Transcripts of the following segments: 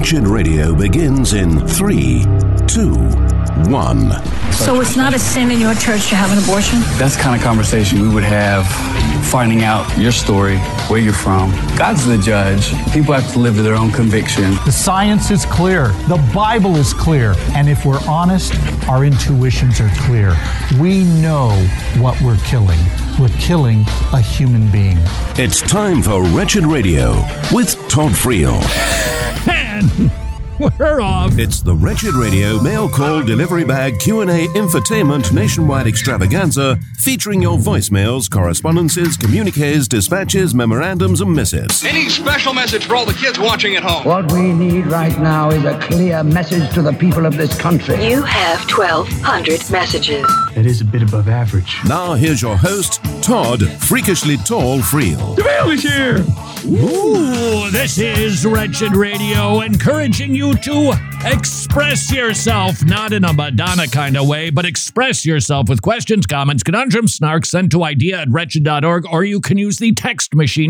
Wretched Radio begins in 3, 2, 1. So it's not a sin in your church to have an abortion? That's the kind of conversation we would have, finding out your story, where you're from. God's the judge. People have to live to their own conviction. The science is clear. The Bible is clear. And if we're honest, our intuitions are clear. We know what we're killing. We're killing a human being. It's time for Wretched Radio with Todd Friel. Man, we're off. It's the Wretched Radio mail call delivery bag Q&A infotainment nationwide extravaganza featuring your voicemails, correspondences, communiques, dispatches, memorandums, and missives. Any special message for all the kids watching at home? What we need right now is a clear message to the people of this country. You have 1,200 messages. That is a bit above average. Now here's your host, Todd Freakishly Tall Friel. The mail is here! Ooh, this is Wretched Radio, encouraging you to express yourself, not in a Madonna kind of way, but express yourself with questions, comments, conundrums, snarks, sent to idea@wretched.org, or you can use the text machine,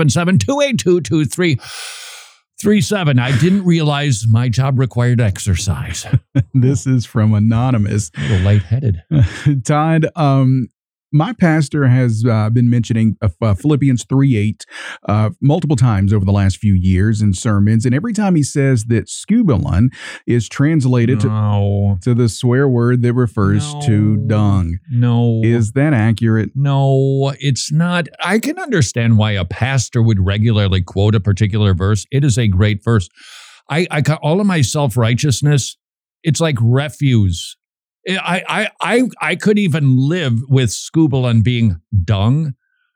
877-282-2337. I didn't realize my job required exercise. This is from Anonymous. A little lightheaded. Todd, my pastor has been mentioning Philippians 3:8 multiple times over the last few years in sermons, and every time he says that skubulon is translated to the swear word that refers to dung. No. Is that accurate? No, it's not. I can understand why a pastor would regularly quote a particular verse. It is a great verse. I all of my self-righteousness, it's like refuse. I could even live with skubulon being dung,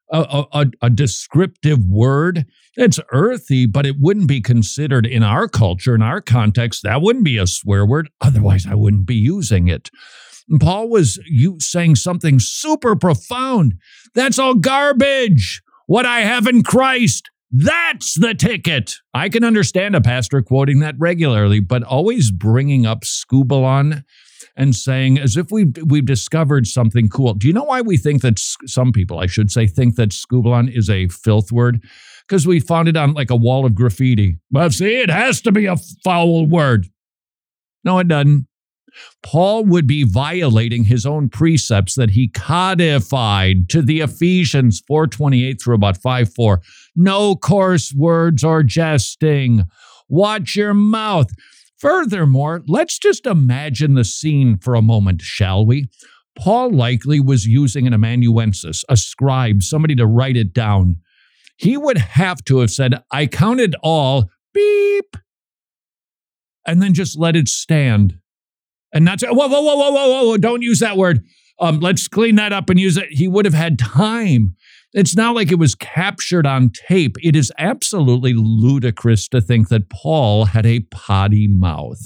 a descriptive word. It's earthy, but it wouldn't be considered in our culture, in our context. That wouldn't be a swear word. Otherwise, I wouldn't be using it. And Paul was saying something super profound. That's all garbage. What I have in Christ, that's the ticket. I can understand a pastor quoting that regularly, but always bringing up skubulon and saying as if we've discovered something cool. Do you know why we think that, some people, I should say, think that skubulon is a filth word? Because we found it on like a wall of graffiti. Well, see, it has to be a foul word. No, it doesn't. Paul would be violating his own precepts that he codified to the Ephesians 4:28 through about 5:4. No coarse words or jesting. Watch your mouth. Furthermore, let's just imagine the scene for a moment, shall we? Paul likely was using an amanuensis, a scribe, somebody to write it down. He would have to have said, I counted all, beep, and then just let it stand. And not say, whoa, don't use that word. Let's clean that up and use it. He would have had time. It's not like it was captured on tape. It is absolutely ludicrous to think that Paul had a potty mouth.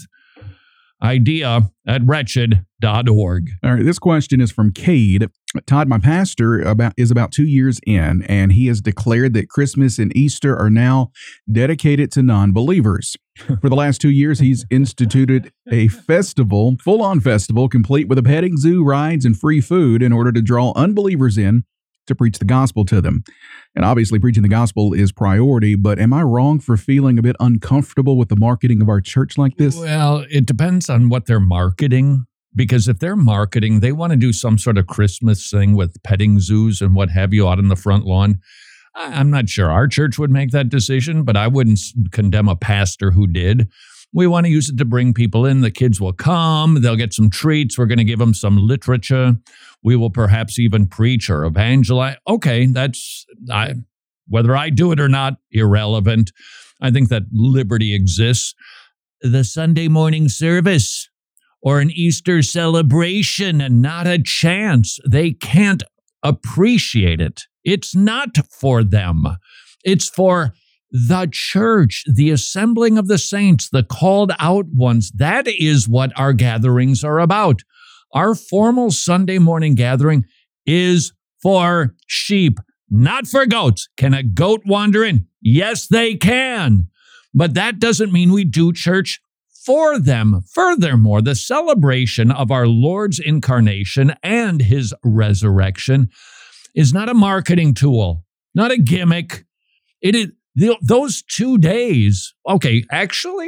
Idea@wretched.org. All right, this question is from Cade. Todd, my pastor is about 2 years in, and he has declared that Christmas and Easter are now dedicated to non-believers. For the last 2 years, he's instituted a festival, full-on festival, complete with a petting zoo, rides, and free food in order to draw unbelievers in to preach the gospel to them. And obviously preaching the gospel is priority, but am I wrong for feeling a bit uncomfortable with the marketing of our church like this? Well, it depends on what they're marketing, because if they're marketing, they want to do some sort of Christmas thing with petting zoos and what have you out on the front lawn. I'm not sure our church would make that decision, but I wouldn't condemn a pastor who did. We want to use it to bring people in. The kids will come. They'll get some treats. We're going to give them some literature. We will perhaps even preach or evangelize. Okay, whether I do it or not, irrelevant. I think that liberty exists. The Sunday morning service or an Easter celebration, and not a chance. They can't appreciate it. It's not for them. It's for the church, the assembling of the saints, the called out ones. That is what our gatherings are about. Our formal Sunday morning gathering is for sheep, not for goats. Can a goat wander in? Yes, they can. But that doesn't mean we do church for them. Furthermore, the celebration of our Lord's incarnation and his resurrection is not a marketing tool, not a gimmick. It is those 2 days. Okay, actually,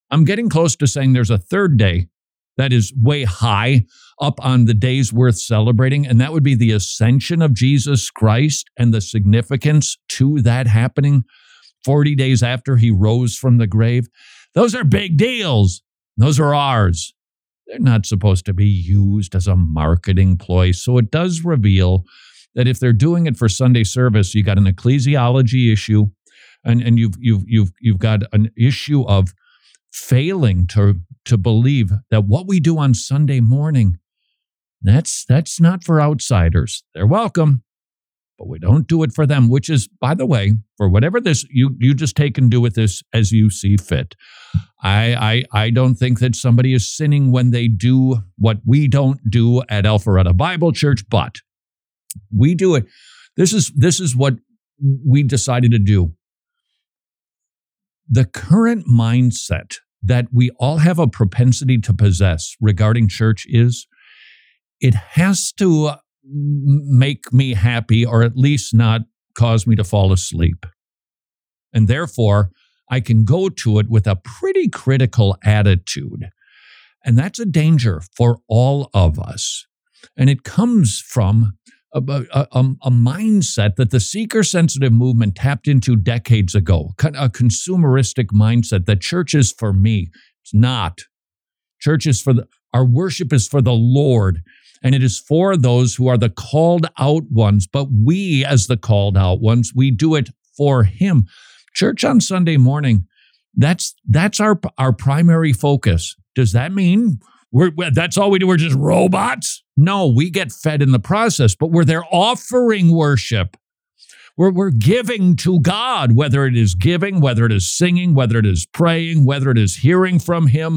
I'm getting close to saying there's a third day that is way high up on the days worth celebrating, and that would be the ascension of Jesus Christ and the significance to that happening 40 days after he rose from the grave. Those are big deals. Those are ours. They're not supposed to be used as a marketing ploy. So it does reveal that if they're doing it for Sunday service, you got an ecclesiology issue, and you've got an issue of failing to believe that what we do on Sunday morning, that's not for outsiders. They're welcome, but we don't do it for them, which is, by the way, for whatever this, you just take and do with this as you see fit. I don't think that somebody is sinning when they do what we don't do at Alpharetta Bible Church, but we do it. This is what we decided to do. The current mindset that we all have a propensity to possess regarding church is it has to make me happy, or at least not cause me to fall asleep. And therefore, I can go to it with a pretty critical attitude. And that's a danger for all of us. And it comes from a mindset that the seeker-sensitive movement tapped into decades ago, a consumeristic mindset that church is for me. It's not. Church is our worship is for the Lord, and it is for those who are the called out ones. But we, as the called out ones, we do it for him. Church on Sunday morning, that's our primary focus. Does that mean that's all we do? We're just robots? No, we get fed in the process, but we're there offering worship. We're giving to God, whether it is giving, whether it is singing, whether it is praying, whether it is hearing from him.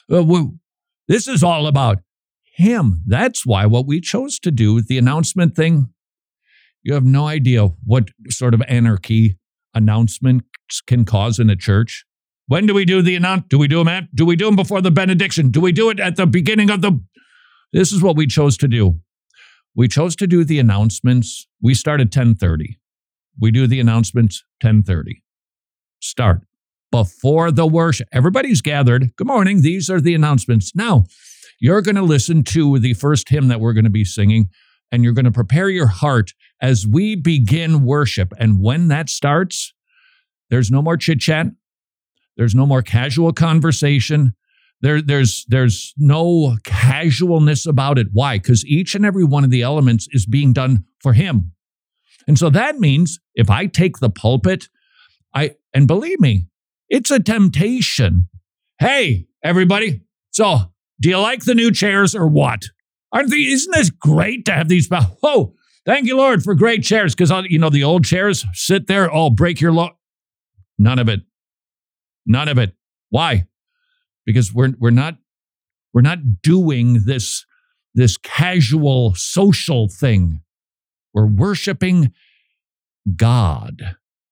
This is all about him. That's why what we chose to do, the announcement thing, you have no idea what sort of anarchy announcements can cause in a church. When do we do the announcement? Do we do them before the benediction? Do we do it at the beginning of the... This is what we chose to do. We chose to do the announcements. We start at 10:30. We do the announcements 10:30. Start before the worship. Everybody's gathered. Good morning. These are the announcements. Now, you're going to listen to the first hymn that we're going to be singing, and you're going to prepare your heart as we begin worship. And when that starts, there's no more chit-chat. There's no more casual conversation. There's no casualness about it. Why? Because each and every one of the elements is being done for him. And so that means if I take the pulpit, and believe me, it's a temptation. Hey, everybody. So do you like the new chairs or what? Isn't this great to have these? Oh, thank you, Lord, for great chairs. Because, the old chairs sit there, break your None of it. None of it. Why? Because we're not doing this casual social thing. We're worshiping God.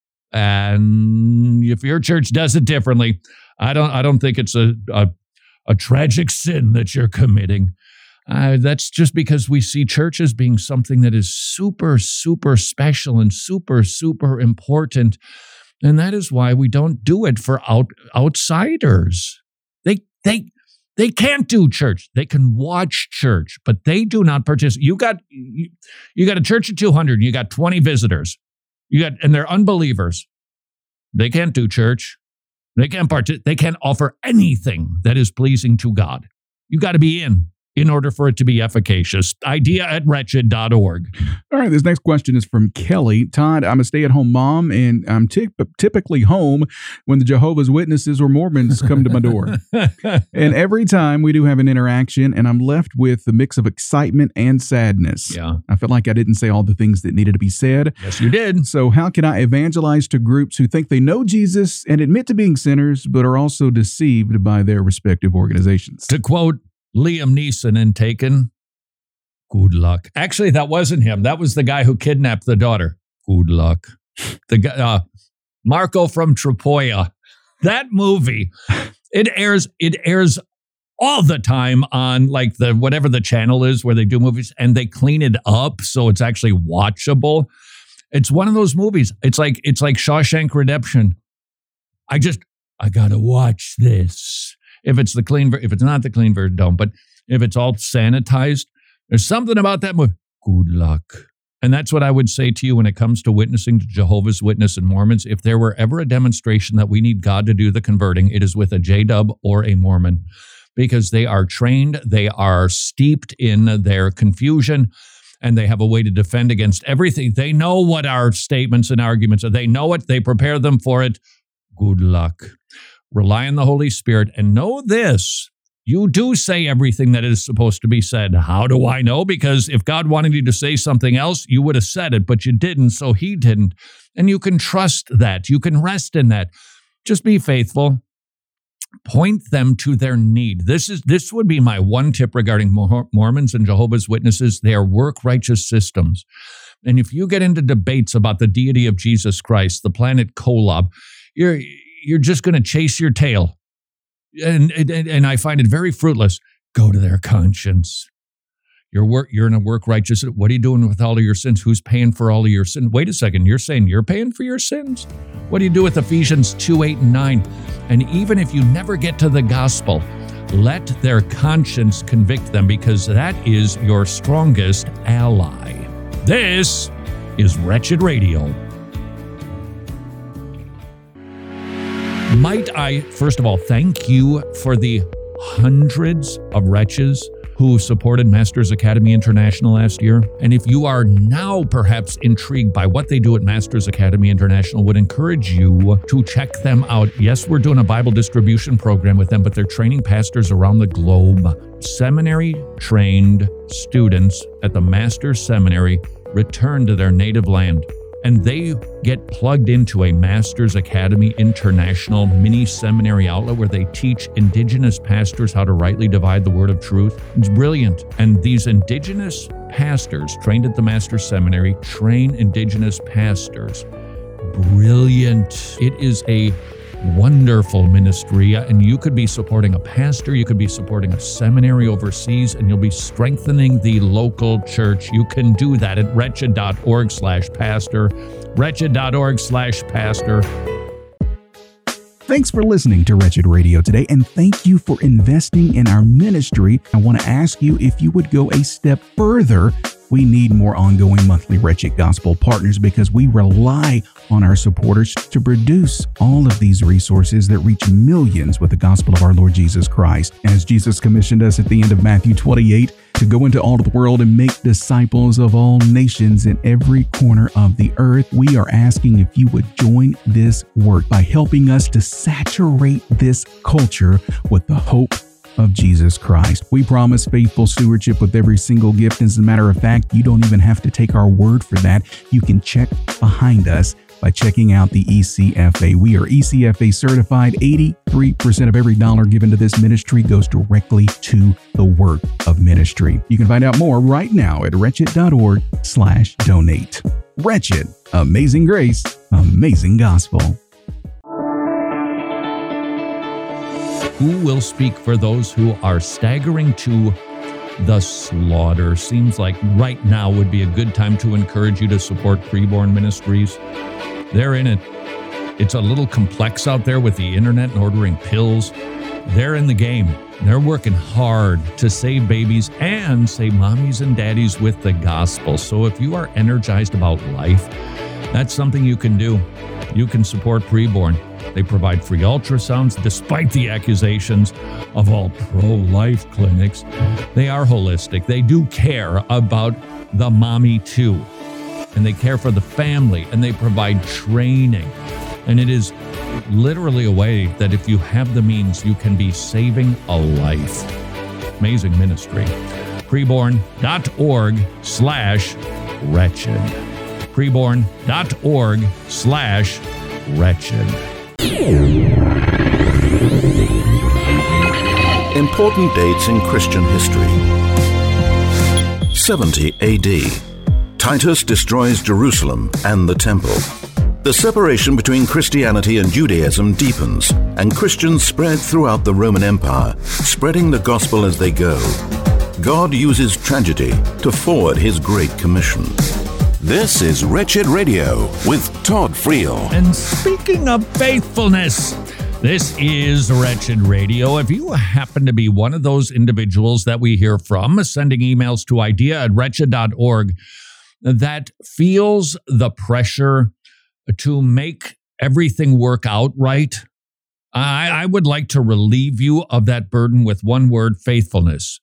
And if your church does it differently, I don't think it's a tragic sin that you're committing. That's just because we see church as being something that is super, super special and super, super important. And that is why we don't do it for outsiders. They can't do church. They can watch church, but they do not participate. You got a church of 200. You got 20 visitors. And they're unbelievers. They can't do church. They can't They can't offer anything that is pleasing to God. You got to be in order for it to be efficacious. idea@wretched.org. All right, this next question is from Kelly. Todd, I'm a stay-at-home mom, and I'm typically home when the Jehovah's Witnesses or Mormons come to my door. And every time we do have an interaction, and I'm left with a mix of excitement and sadness. Yeah. I feel like I didn't say all the things that needed to be said. Yes, you did. So how can I evangelize to groups who think they know Jesus and admit to being sinners, but are also deceived by their respective organizations? To quote Liam Neeson in Taken, good luck. Actually, that wasn't him. That was the guy who kidnapped the daughter. Good luck. The guy, Marco from Tropoia. That movie, it airs all the time on like whatever the channel is where they do movies, and they clean it up so it's actually watchable. It's one of those movies. It's like Shawshank Redemption. I got to watch this. If it's the clean, if it's not the clean version, don't. But if it's all sanitized, there's something about that movie. Good luck. And that's what I would say to you when it comes to witnessing to Jehovah's Witness and Mormons. If there were ever a demonstration that we need God to do the converting, it is with a J-Dub or a Mormon, because they are trained, they are steeped in their confusion, and they have a way to defend against everything. They know what our statements and arguments are. They know it. They prepare them for it. Good luck. Rely on the Holy Spirit and know this. You do say everything that is supposed to be said. How do I know? Because if God wanted you to say something else, you would have said it, but you didn't, so he didn't. And you can trust that. You can rest in that. Just be faithful. Point them to their need. This would be my one tip regarding Mormons and Jehovah's Witnesses. They are work-righteous systems. And if you get into debates about the deity of Jesus Christ, the planet Kolob, you're just going to chase your tail. And I find it very fruitless. Go to their conscience. You're in a work righteous. What are you doing with all of your sins? Who's paying for all of your sins? Wait a second. You're saying you're paying for your sins? What do you do with Ephesians 2:8-9? And even if you never get to the gospel, let their conscience convict them, because that is your strongest ally. This is Wretched Radio. Might I, first of all, thank you for the hundreds of wretches who supported Masters Academy International last year. And if you are now perhaps intrigued by what they do at Masters Academy International, would encourage you to check them out. Yes, we're doing a Bible distribution program with them, but they're training pastors around the globe. Seminary-trained students at the Masters Seminary return to their native land, and they get plugged into a Masters Academy International mini seminary outlet where they teach indigenous pastors how to rightly divide the word of truth. It's brilliant. And these indigenous pastors trained at the Masters Seminary train indigenous pastors. Brilliant. It is a wonderful ministry, and you could be supporting a pastor, you could be supporting a seminary overseas, and you'll be strengthening the local church. You can do that at wretched.org/pastor, wretched.org/pastor. Thanks for listening to Wretched Radio today, and thank you for investing in our ministry. I want to ask you if you would go a step further. We need more ongoing monthly Wretched Gospel partners, because we rely on our supporters to produce all of these resources that reach millions with the gospel of our Lord Jesus Christ. As Jesus commissioned us at the end of Matthew 28 to go into all of the world and make disciples of all nations in every corner of the earth, we are asking if you would join this work by helping us to saturate this culture with the hope of Jesus Christ. We promise faithful stewardship with every single gift. As a matter of fact, you don't even have to take our word for that. You can check behind us by checking out the ECFA. We are ECFA certified. 83% of every dollar given to this ministry goes directly to the work of ministry. You can find out more right now at wretched.org/donate. Wretched, amazing grace, amazing gospel. Who will speak for those who are staggering to the slaughter? Seems like right now would be a good time to encourage you to support Preborn Ministries. They're in it. It's a little complex out there with the internet and ordering pills. They're in the game. They're working hard to save babies and save mommies and daddies with the gospel. So if you are energized about life, that's something you can do. You can support Preborn. They provide free ultrasounds despite the accusations of all pro-life clinics. They are holistic. They do care about the mommy too. And they care for the family, and they provide training. And it is literally a way that if you have the means, you can be saving a life. Amazing ministry. Preborn.org/wretched. Preborn.org/wretched. Important dates in Christian history. 70 AD. Titus destroys Jerusalem and the temple. The separation between Christianity and Judaism deepens, and Christians spread throughout the Roman Empire, spreading the gospel as they go. God uses tragedy to forward His Great Commission. This is Wretched Radio with Todd Friel. And speaking of faithfulness, This is Wretched Radio. If you happen to be one of those individuals that we hear from, sending emails to idea@wretched.org, that feels the pressure to make everything work out right, I would like to relieve you of that burden with one word: faithfulness.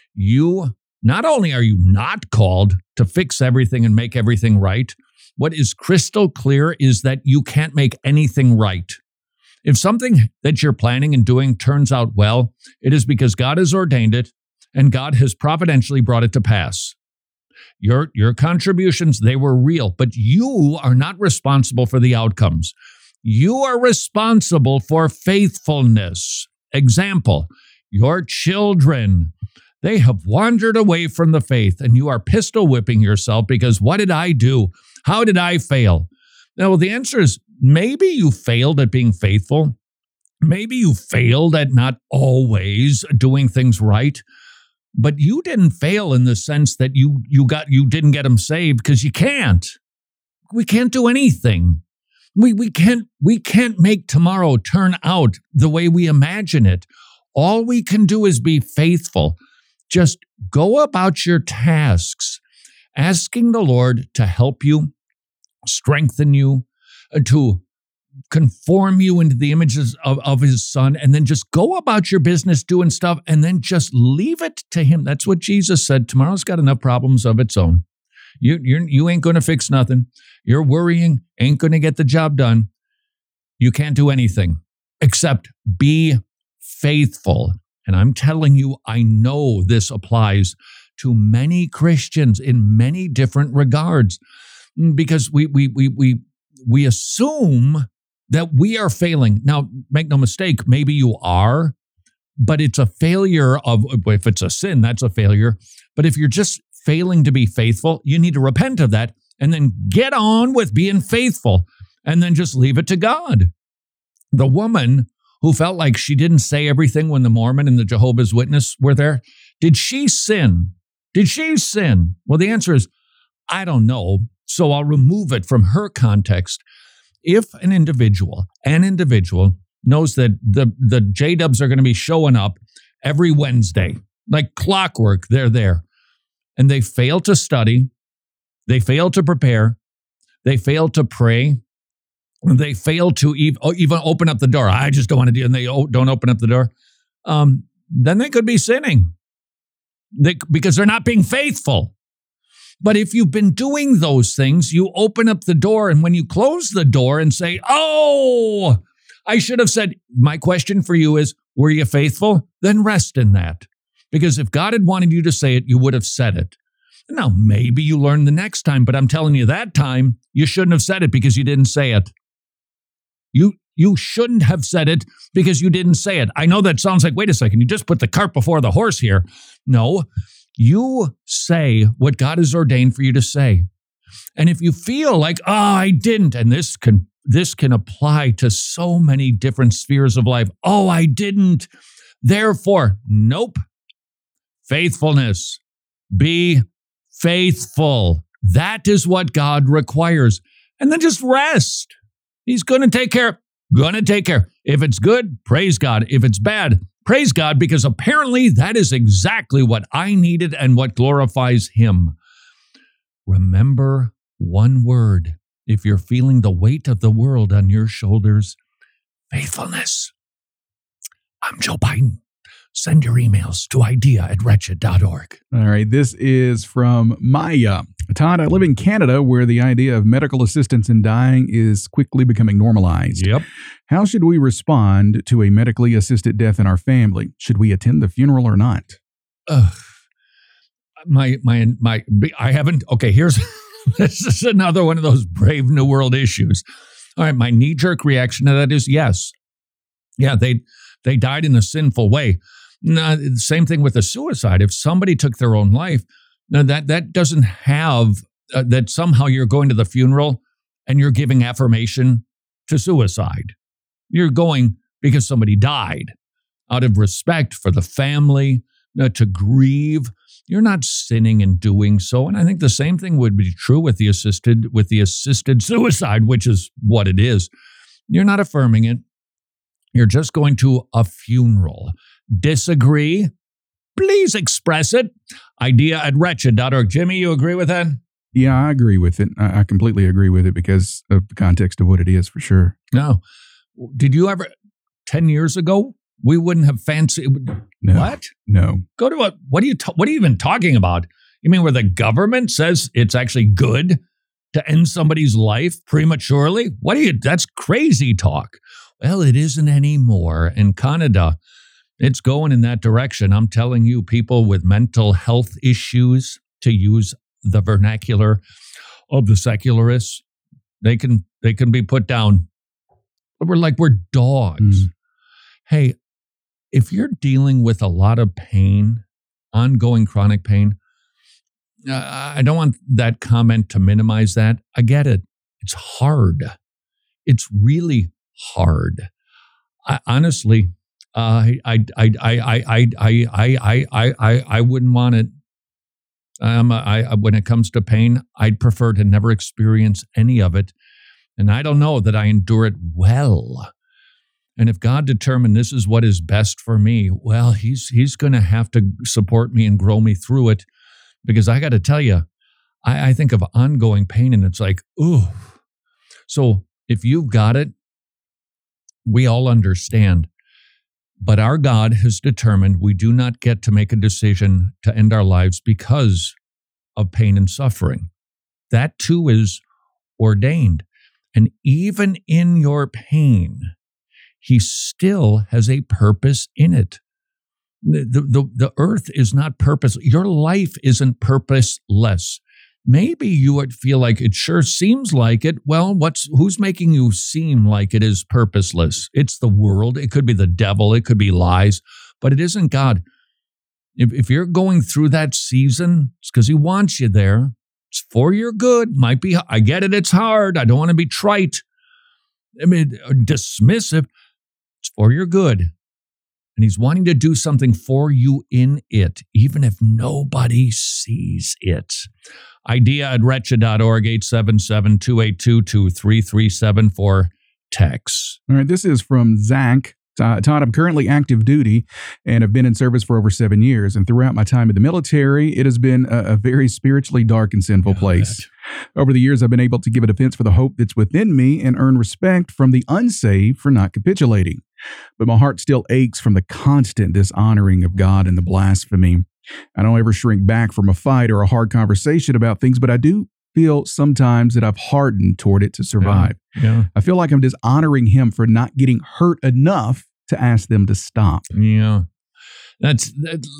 Not only are you not called to fix everything and make everything right, what is crystal clear is that you can't make anything right. If something that you're planning and doing turns out well, it is because God has ordained it and God has providentially brought it to pass. Your contributions, they were real, but you are not responsible for the outcomes. You are responsible for faithfulness. Example, your children, they have wandered away from the faith and you are pistol whipping yourself because what did I do? How did I fail? Now, the answer is maybe you failed at being faithful. Maybe you failed at not always doing things right. But you didn't fail in the sense that you didn't get them saved, because you can't. We can't do anything. We can't make tomorrow turn out the way we imagine it. All we can do is be faithful. Just go about your tasks, asking the Lord to help you, strengthen you, to conform you into the images of his son, and then just go about your business doing stuff and then just leave it to him. That's what Jesus said. Tomorrow's got enough problems of its own. You ain't going to fix nothing. Your worrying ain't going to get the job done. You can't do anything except be faithful. And I'm telling you, I know this applies to many Christians in many different regards, because we assume that we are failing. Now, make no mistake, maybe you are, but it's a failure of, if it's a sin, that's a failure. But if you're just failing to be faithful, you need to repent of that and then get on with being faithful and then just leave it to God. The woman who felt like she didn't say everything when the Mormon and the Jehovah's Witness were there, did she sin? Did she sin? Well, the answer is, I don't know. So I'll remove it from her context. If an individual knows that the J-dubs are going to be showing up every Wednesday, like clockwork, they're there, and they fail to study, they fail to prepare, they fail to pray, they fail to even open up the door. I just don't want to do it, and they don't open up the door. Then they could be sinning because they're not being faithful. But if you've been doing those things, you open up the door, and when you close the door and say, oh, I should have said, my question for you is, were you faithful? Then rest in that. Because if God had wanted you to say it, you would have said it. Now, maybe you learn the next time, but I'm telling you, that time, you shouldn't have said it because you didn't say it. You shouldn't have said it because you didn't say it. I know that sounds like, wait a second, you just put the cart before the horse here. No. You say what God has ordained for you to say. And if you feel like, oh, I didn't, and this can apply to so many different spheres of life. Oh, I didn't. Therefore, nope. Faithfulness. Be faithful. That is what God requires. And then just rest. He's going to take care. If it's good, praise God. If it's bad, praise God, because apparently that is exactly what I needed and what glorifies him. Remember one word. If you're feeling the weight of the world on your shoulders, faithfulness. I'm Joe Biden. Send your emails to idea@wretched.org. All right, this is from Maya. Todd, I live in Canada where the idea of medical assistance in dying is quickly becoming normalized. Yep. How should we respond to a medically assisted death in our family? Should we attend the funeral or not? I haven't. Okay, this is another one of those brave new world issues. All right, my knee-jerk reaction to that is yes. Yeah, they died in a sinful way. No, same thing with a suicide. If somebody took their own life, now that doesn't have that somehow you're going to the funeral and you're giving affirmation to suicide. You're going because somebody died out of respect for the family, to grieve. You're not sinning in doing so. And I think the same thing would be true with the assisted suicide, which is what it is. You're not affirming it. You're just going to a funeral. Disagree? Please express it. idea@wretched.org. Jimmy, you agree with that? Yeah, I agree with it. I completely agree with it because of the context of what it is, for sure. No. Did you ever, 10 years ago, we wouldn't have fancied. No, what? No. Go to what are you even talking about? You mean where the government says it's actually good to end somebody's life prematurely? That's crazy talk. Well, it isn't anymore. In Canada, it's going in that direction. I'm telling you, people with mental health issues, to use the vernacular of the secularists, they can be put down. We're dogs. Hey, if you're dealing with a lot of pain, ongoing chronic pain, I don't want that comment to minimize that. I get it. It's hard. It's really hard. Honestly, I wouldn't want it. When it comes to pain, I'd prefer to never experience any of it. And I don't know that I endure it well. And if God determined this is what is best for me, well, he's going to have to support me and grow me through it. Because I got to tell you, I think of ongoing pain and it's like, ooh. So if you've got it, we all understand. But our God has determined we do not get to make a decision to end our lives because of pain and suffering. That too is ordained. And even in your pain, he still has a purpose in it. The earth is not purpose. Your life isn't purposeless. Maybe you would feel like it sure seems like it. Well, who's making you seem like it is purposeless? It's the world. It could be the devil. It could be lies, but it isn't God. If you're going through that season, it's because he wants you there. It's for your good. Might be, I get it. It's hard. I don't want to be trite. Dismissive. It's for your good. And he's wanting to do something for you in it, even if nobody sees it. idea@wretched.org, 877-282-2337 for texts. All right, this is from Zach. Todd, I'm currently active duty and have been in service for over 7 years. And throughout my time in the military, it has been a very spiritually dark and sinful place. Over the years, I've been able to give a defense for the hope that's within me and earn respect from the unsaved for not capitulating. But my heart still aches from the constant dishonoring of God and the blasphemy. I don't ever shrink back from a fight or a hard conversation about things, but I do feel sometimes that I've hardened toward it to survive. Yeah. I feel like I'm dishonoring him for not getting hurt enough to ask them to stop. Yeah. That's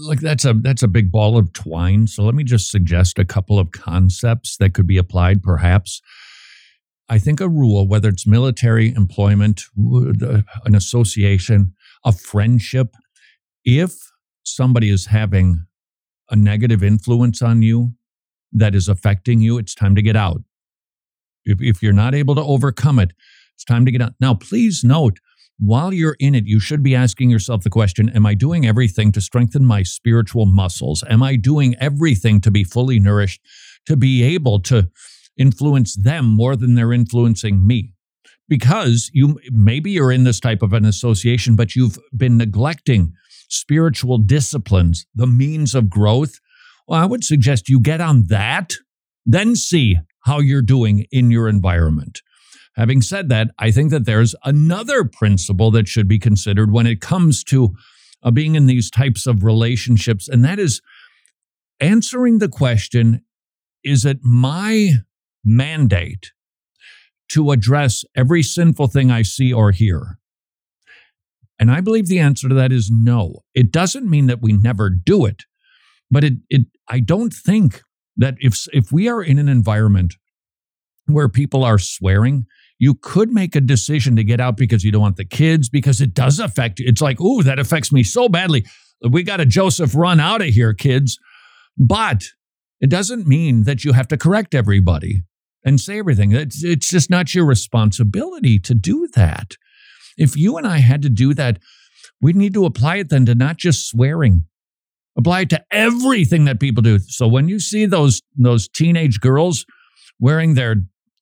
a big ball of twine. So let me just suggest a couple of concepts that could be applied perhaps. I think a rule, whether it's military, employment, an association, a friendship, if somebody is having a negative influence on you that is affecting you, it's time to get out. If you're not able to overcome it, it's time to get out. Now, please note, while you're in it, you should be asking yourself the question, am I doing everything to strengthen my spiritual muscles? Am I doing everything to be fully nourished, to be able to influence them more than they're influencing me? Because maybe you're in this type of an association, but you've been neglecting spiritual disciplines, the means of growth. Well, I would suggest you get on that, then see how you're doing in your environment. Having said that, I think that there's another principle that should be considered when it comes to being in these types of relationships, and that is answering the question, is it my mandate to address every sinful thing I see or hear? And I believe the answer to that is no. It doesn't mean that we never do it, but I don't think that if we are in an environment where people are swearing, you could make a decision to get out because you don't want the kids, because it does affect you. It's like, ooh, that affects me so badly. We got to Joseph run out of here, kids. But it doesn't mean that you have to correct everybody and say everything. It's just not your responsibility to do that. If you and I had to do that, we'd need to apply it then to not just swearing. Apply it to everything that people do. So when you see those teenage girls wearing their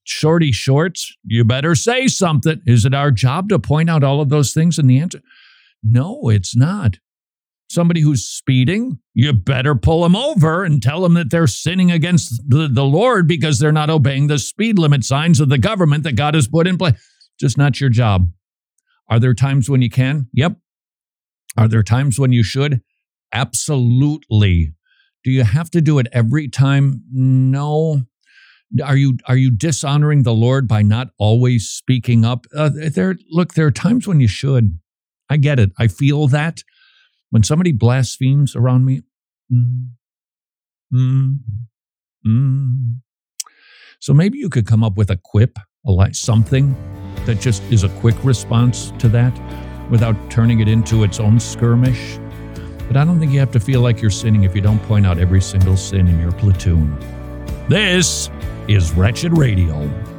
shorty shorts, you better say something. Is it our job to point out all of those things? And the answer, no, it's not. Somebody who's speeding, you better pull them over and tell them that they're sinning against the Lord because they're not obeying the speed limit signs of the government that God has put in place. Just not your job. Are there times when you can? Yep. Are there times when you should? Absolutely. Do you have to do it every time? No. Are you dishonoring the Lord by not always speaking up? There are times when you should. I get it. I feel that. When somebody blasphemes around me, So maybe you could come up with a quip, something that just is a quick response to that without turning it into its own skirmish. But I don't think you have to feel like you're sinning if you don't point out every single sin in your platoon. This is Wretched Radio.